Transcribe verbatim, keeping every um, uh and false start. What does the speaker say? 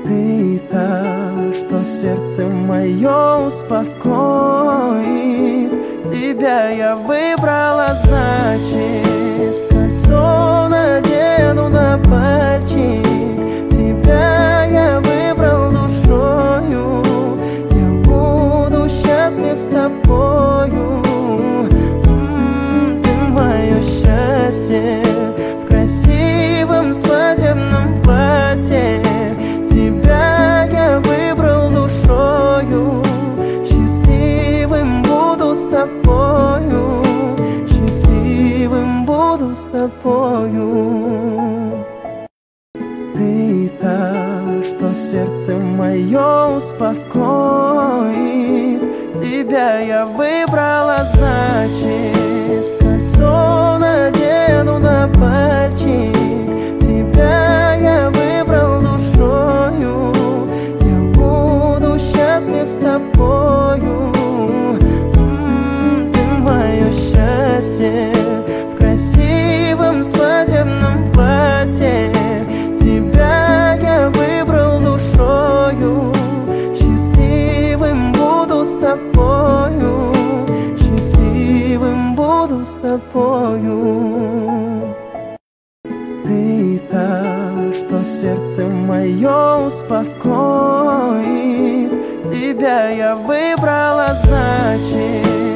Ты та, что сердце мое успокоит. Тебя я выбрала, значит, кольцо надену на пальчик. Тебя я выбрал душою, я буду счастлив с тобою. М-м, ты мое счастье в красивом свадебном платье. Тебя я выбрал душою, счастливым буду с тобою, счастливым буду с тобою. Ты та, что сердце мое успокоит. Тебя я выбрала, значит, кольцо надену на пальчик. Тебя я выбрал душою, я буду счастлив с тобою. М-м, ты мое счастье в красивом свадебном платье. Тебя я выбрал душою, счастливым буду с тобою, счастливым буду с тобою. Ты та, что сердце мое успокоит. Тебя я выбрала, значит,